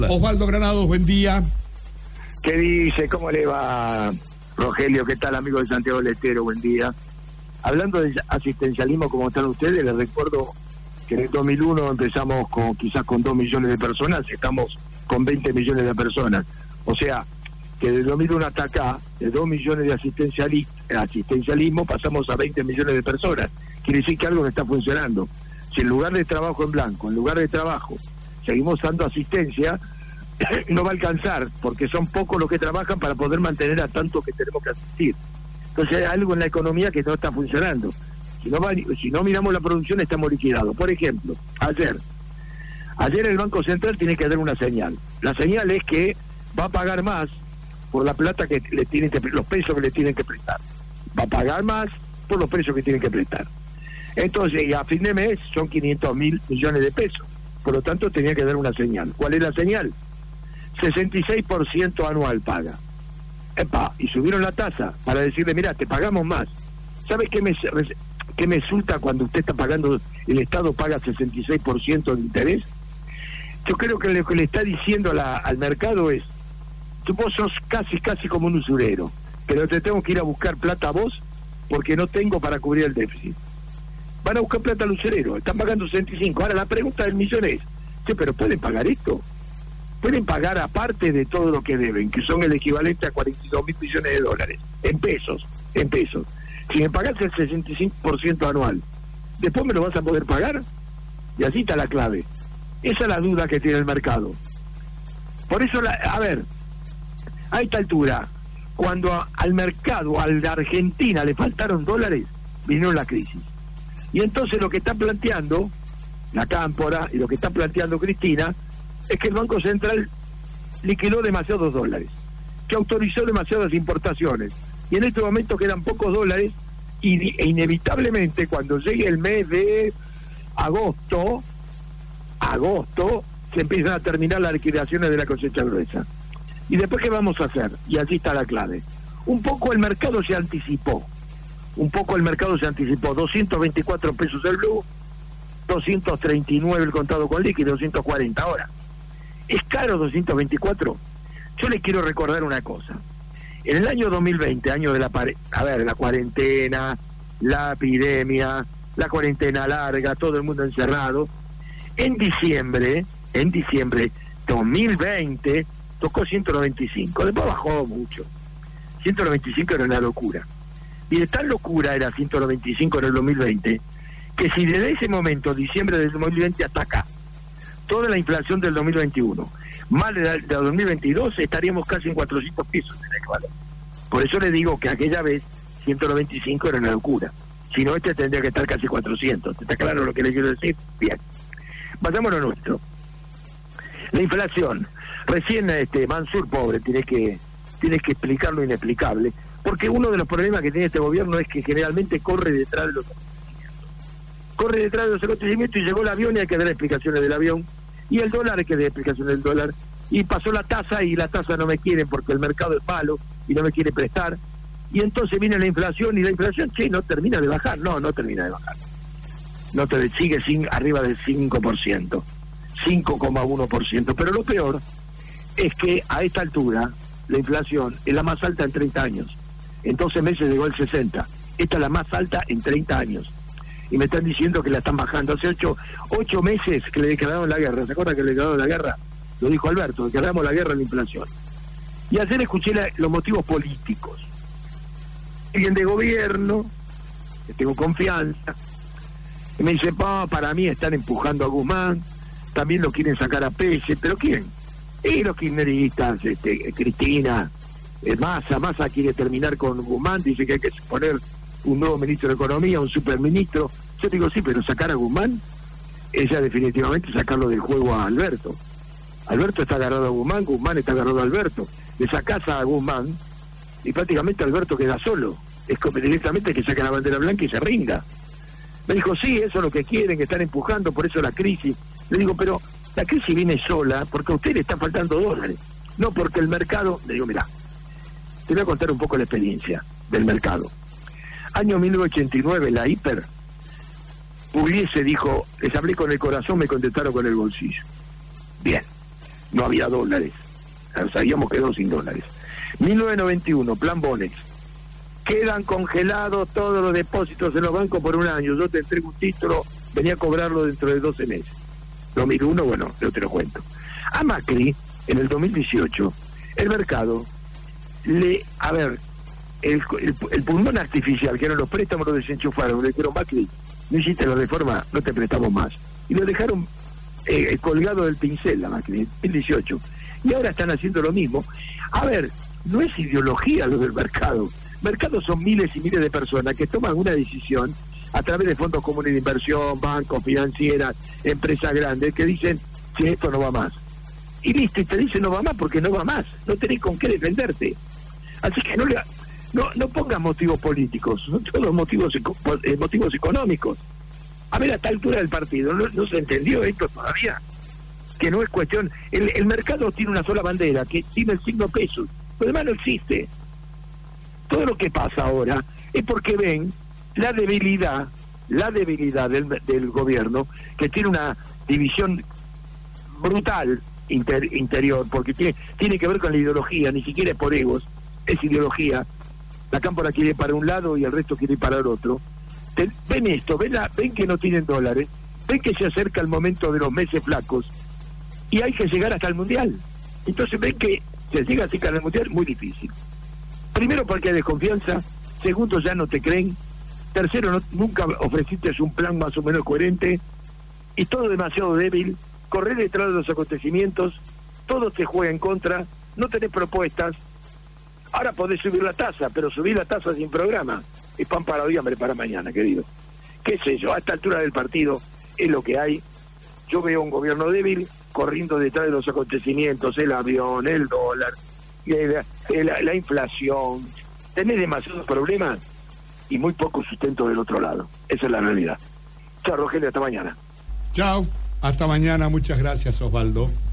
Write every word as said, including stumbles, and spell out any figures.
Osvaldo Granados, buen día. ¿Qué dice? ¿Cómo le va, Rogelio? ¿Qué tal, amigo de Santiago del Estero? Buen día. Hablando de asistencialismo, como están ustedes, les recuerdo que en el dos mil uno empezamos con quizás con dos millones de personas, estamos con veinte millones de personas. O sea, que del dos mil uno hasta acá, de dos millones de asistenciali- asistencialismo, pasamos a veinte millones de personas. Quiere decir que algo no está funcionando. Si en lugar de trabajo en blanco, en lugar de trabajo, seguimos dando asistencia, no va a alcanzar, porque son pocos los que trabajan para poder mantener a tanto que tenemos que asistir. Entonces hay algo en la economía que no está funcionando. Si no, va, si no miramos la producción, estamos liquidados. Por ejemplo, ayer, ayer el Banco Central tiene que dar una señal. La señal es que va a pagar más por la plata que le tienen que, los pesos que le tienen que prestar. Va a pagar más por los precios que tienen que prestar. Entonces, a fin de mes son quinientos mil millones de pesos. Por lo tanto, tenía que dar una señal. ¿Cuál es la señal? sesenta y seis por ciento anual paga. Epa, y subieron la tasa para decirle, mira, te pagamos más. ¿Sabes qué me, qué me resulta cuando usted está pagando, el Estado paga sesenta y seis por ciento de interés? Yo creo que lo que le está diciendo a la, al mercado es, tú vos sos casi, casi como un usurero, pero te tengo que ir a buscar plata a vos porque no tengo para cubrir el déficit. Van a buscar plata al usurero, están pagando sesenta y cinco. Ahora la pregunta del millón es, ¿sí, pero pueden pagar esto? Pueden pagar aparte de todo lo que deben, que son el equivalente a cuarenta y dos mil millones de dólares, en pesos, en pesos. Si me pagas el sesenta y cinco por ciento anual, ¿después me lo vas a poder pagar? Y así está la clave. Esa es la duda que tiene el mercado. Por eso, la, a ver, a esta altura, cuando a, al mercado, a la Argentina le faltaron dólares, vino la crisis. Y entonces lo que está planteando la Cámpora y lo que está planteando Cristina es que el Banco Central liquidó demasiados dólares, que autorizó demasiadas importaciones, y en este momento quedan pocos dólares, y e inevitablemente cuando llegue el mes de agosto, agosto, se empiezan a terminar las liquidaciones de la cosecha gruesa. ¿Y después qué vamos a hacer? Y así está la clave. Un poco el mercado se anticipó, un poco el mercado se anticipó, doscientos veinticuatro pesos el blue, doscientos treinta y nueve el contado con líquido, doscientos cuarenta ahora. ¿Es caro doscientos veinticuatro? Yo les quiero recordar una cosa. En el año dos mil veinte, año de la pare... a ver, la cuarentena, la epidemia, la cuarentena larga, todo el mundo encerrado, en diciembre, en diciembre dos mil veinte, tocó ciento noventa y cinco, después bajó mucho. ciento noventa y cinco era una locura. Y de tal locura era ciento noventa y cinco en el dos mil veinte, que si desde ese momento, diciembre del dos mil veinte hasta acá, toda la inflación del dos mil veintiuno, más de, de dos mil veintidós, estaríamos casi en cuatrocientos pesos en el valor. Por eso le digo que aquella vez ciento noventa y cinco era una locura. Si no, este tendría que estar casi cuatrocientos. ¿Está claro lo que le quiero decir? Bien. Vayamos a lo nuestro. La inflación. Recién este Mansur, pobre, tiene que, tiene que explicar lo inexplicable, porque uno de los problemas que tiene este gobierno es que generalmente corre detrás de los corre detrás de los acontecimientos, y llegó el avión y hay que dar explicaciones del avión, y el dólar hay que dar explicaciones del dólar, y pasó la tasa y la tasa no me quieren porque el mercado es malo y no me quiere prestar, y entonces viene la inflación, y la inflación, che, no termina de bajar, no, no termina de bajar, no te sigue sin, arriba del cinco por ciento, cinco coma uno por ciento, pero lo peor es que a esta altura la inflación es la más alta en treinta años, en doce meses llegó al sesenta, esta es la más alta en treinta años, y me están diciendo que la están bajando. Hace ocho, ocho meses que le declararon la guerra. ¿Se acuerdan que le declararon la guerra? Lo dijo Alberto, declaramos la guerra a la inflación. Y ayer escuché la, los motivos políticos. Alguien de gobierno, que tengo confianza, y me dice, pa, para mí están empujando a Guzmán, también lo quieren sacar a Pese, ¿pero quién? Y los kirchneristas, este, Cristina, eh, Massa, Massa quiere terminar con Guzmán, dice que hay que poner un nuevo ministro de Economía, un superministro. Yo digo, sí, pero sacar a Guzmán, ella definitivamente sacarlo del juego a Alberto. Alberto está agarrado a Guzmán, Guzmán está agarrado a Alberto. Le sacás a Guzmán y prácticamente Alberto queda solo. Es como directamente que saque la bandera blanca y se rinda. Me dijo, sí, eso es lo que quieren, que están empujando, por eso la crisis. Le digo, pero la crisis viene sola porque a usted le están faltando dólares, no porque el mercado... Le digo, mirá, te voy a contar un poco la experiencia del mercado. Año mil novecientos ochenta y nueve, la hiper, Pugliese dijo, les hablé con el corazón, me contestaron con el bolsillo. Bien. no había dólares. Nos habíamos quedado sin dólares. mil novecientos noventa y uno, plan Bonex. Quedan congelados todos los depósitos en los bancos por un año. Yo te entrego un título, venía a cobrarlo dentro de doce meses. dos mil uno, bueno, yo te lo cuento. A Macri, en el dos mil dieciocho, el mercado, le, a ver, el, el, el pulmón artificial, que eran los préstamos, lo desenchufaron, le dijeron, Macri, no hiciste la reforma, no te prestamos más. Y lo dejaron eh, colgado del pincel, la Macri, en dos mil dieciocho. Y ahora están haciendo lo mismo. A ver, no es ideología lo del mercado. Mercados son miles y miles de personas que toman una decisión a través de fondos comunes de inversión, bancos, financieras, empresas grandes, que dicen, si esto no va más. Y listo, y te dicen no va más porque no va más. No tenés con qué defenderte. Así que no le, no, no pongas motivos políticos, son todos motivos, eh, motivos económicos. A ver, a esta altura del partido, ¿no, no se entendió esto todavía? Que no es cuestión... El, el mercado tiene una sola bandera, que tiene el signo pesos. Lo demás no existe. Todo lo que pasa ahora es porque ven la debilidad, la debilidad del, del gobierno, que tiene una división brutal inter, interior, porque tiene, tiene que ver con la ideología, ni siquiera es por egos, es ideología. La cámpora quiere ir para un lado y el resto quiere ir para el otro. Te, ven esto, ven, la, ven que no tienen dólares, ven que se acerca el momento de los meses flacos y hay que llegar hasta el Mundial. Entonces ven que se llega a acercar al Mundial muy difícil. Primero porque hay desconfianza, segundo ya no te creen, tercero no, nunca ofreciste un plan más o menos coherente, y todo demasiado débil, correr detrás de los acontecimientos, todo te juega en contra, no tenés propuestas. Ahora podés subir la tasa, pero subir la tasa sin programa es pan para hoy, hambre para mañana, querido. Qué sé yo, a esta altura del partido es lo que hay. Yo veo un gobierno débil corriendo detrás de los acontecimientos, el avión, el dólar, la, la, la inflación. Tenés demasiados problemas y muy poco sustento del otro lado. Esa es la realidad. Chao, Rogelio, hasta mañana. Chao, hasta mañana. Muchas gracias, Osvaldo.